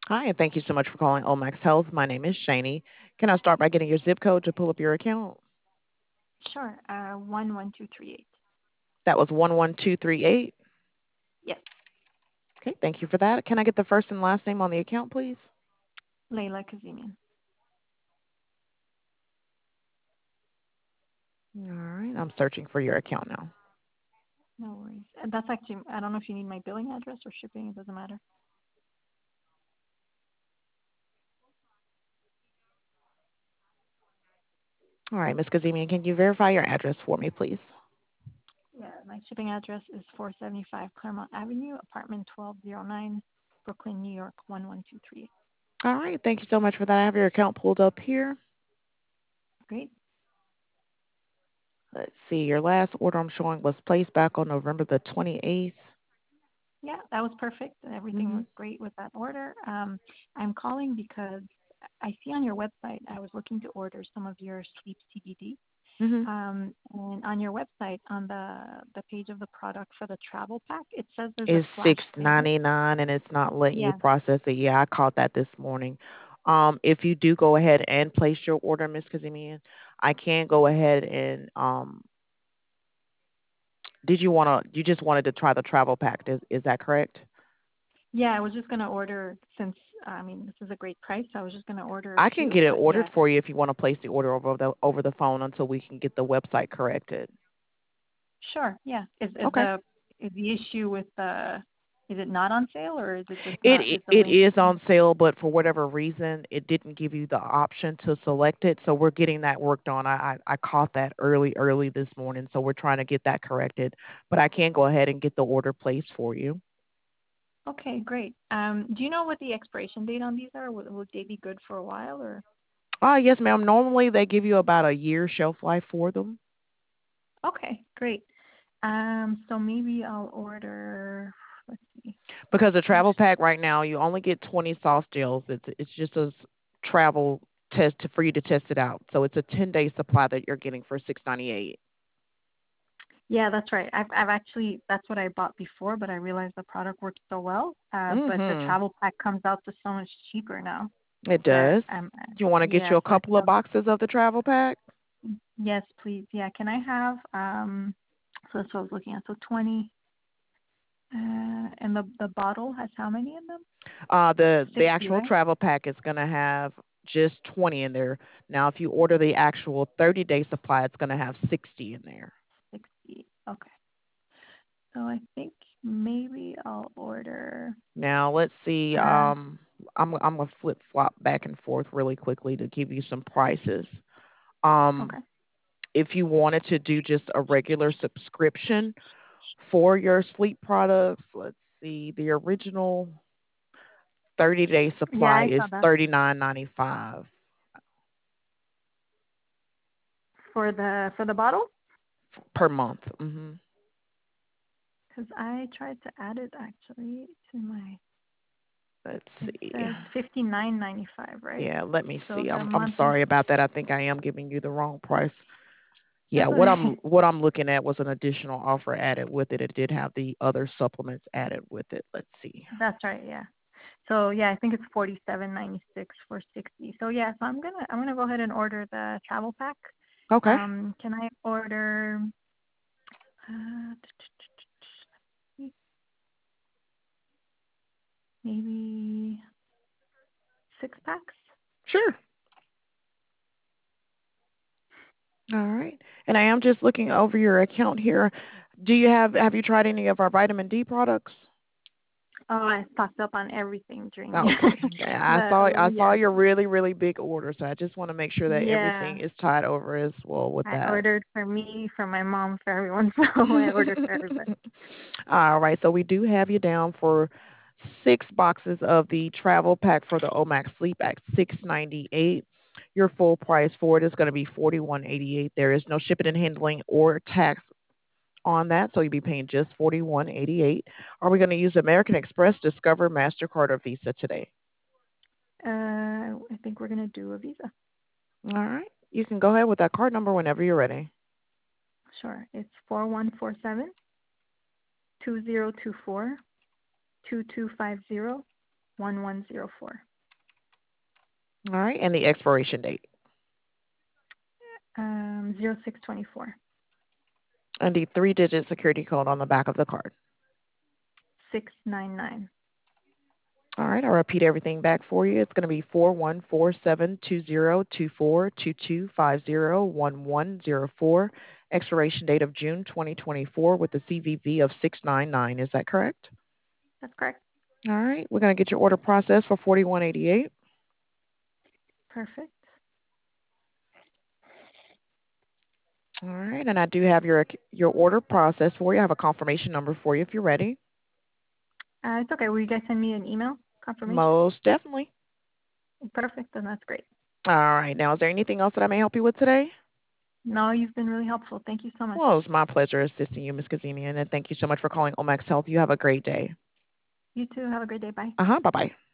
Hi, and thank you so much for calling Omax Health. My name is Shani. Can I start by getting your zip code to pull up your account? Sure. 11238. That was 11238. Yes. Okay, thank you for that. Can I get the first and last name on the account, please? Layla Kazemian. All right, I'm searching for your account now. No worries. And that's actually, I don't know if you need my billing address or shipping. It doesn't matter. All right, Ms. Kazemian, can you verify your address for me, please? Yeah. My shipping address is 475 Claremont Avenue, apartment 1209, Brooklyn, New York, 11238. All right, thank you so much for that. I have your account pulled up here. Great. Let's see, your last order I'm showing was placed back on November the 28th. Yeah, that was perfect. Everything Mm-hmm. was great with that order. I'm calling because I see on your website, I was looking to order some of your sleep CBD. Mm-hmm. And on your website, on the page of the product for the travel pack, it says there's a It's flash six sale. ninety nine and it's not letting you Yeah. process it. Yeah, I caught that this morning. If you do go ahead and place your order, Miss Kazemian, I can go ahead and did you just wanted to try the travel pack? Is that correct? Yeah, I was just gonna order since I mean this is a great price. I was just gonna order a I can few, get it but yeah, ordered for you if you want to place the order over the phone until we can get the website corrected. sure. Yeah. Okay. Is the issue with the is it not on sale or is it just It not it is the it link? is on sale, but for whatever reason, it didn't give you the option to select it. So we're getting that worked on. I caught that early this morning, so we're trying to get that corrected. But I can go ahead and get the order placed for you. Okay, great. Do you know what the expiration date on these are? Would they be good for a while or? Yes, ma'am. Normally they give you about a year shelf life for them Okay, great. So maybe I'll order. Let's see. because the travel pack right now you only get 20 soft gels. It's just a travel test for you to test it out. So it's a 10-day supply that you're getting for 698. Yeah, that's right. I've actually that's what I bought before, but I realized the product worked so well. But the Mhm. travel pack comes out to so much cheaper now It that does. Do you want to get you yeah. a So I couple of feel boxes of the travel pack? yes, please. Yeah, can I have So that's what I was looking at. So 20. And the bottle has how many in them? The 60, actual right? travel pack is gonna have just 20 in there. Now, if you order the actual 30-day supply, it's gonna have 60 in there. 60. Okay. So I think maybe I'll order. Now, let's see. Uh, I'm gonna flip flop back and forth really quickly to give you some prices. Um, okay. if you wanted to do just a regular subscription for your sleep products, let's see. The original 30-day Yeah, supply I saw is that 39.95 for the bottle per month. Hmm. because I tried to add it actually to my. Let's It see. says 59.95, right? Yeah, let me So see. the I'm monthly. sorry about that. I think I am giving you the wrong price. Yeah, That's okay. what I'm looking at was an additional offer added with it. It did have the other supplements added with it. Let's see. That's right. Yeah. So yeah, I think it's 47.96 for 60. So yeah, so I'm gonna go ahead and order the travel pack. Okay. Can I order uh, maybe 6 packs? Sure. All right. And I am just looking over your account here. Have you tried any of our vitamin D products? Oh, I stocked up on everything during Oh, okay. I saw yeah. your really big order, so I just want to make sure that everything Yeah. is tied over as well with I that. ordered for me, for my mom, for everyone. So I ordered for everybody. All right, so we do have you down for 6 boxes of the travel pack for the Omax Sleep at 698. Your full price for it is going to be 41.88. There is no shipping and handling or tax on that, so you'll be paying just 41.88. Are we going to use American Express, Discover, Mastercard, or Visa today? I think we're gonna do a Visa. All right, you can go ahead with that card number whenever you're ready. Sure. It's 4147 2024 2250 1104. All right, and the expiration date. 0624. And the 3-digit security code on the back of the card. 699. All right, I'll repeat everything back for you. It's going to be 41472022501104. Expiration date of June 2024 with the CVV of 699. Is that correct? That's correct. All right, we're going to get your order processed for $41.88. Perfect. All right, and I do have your order process for you. I have a confirmation number for you if you're ready. It's okay. Will you guys send me an email confirmation? Most definitely. Perfect. Then that's great. All right. Now, is there anything else that I may help you with today? No, you've been really helpful. Thank you so much. Well, it's my pleasure assisting you, Ms. Kazemian, and thank you so much for calling Omax Health. You have a great day. You too. Have a great day. Bye. Bye-bye.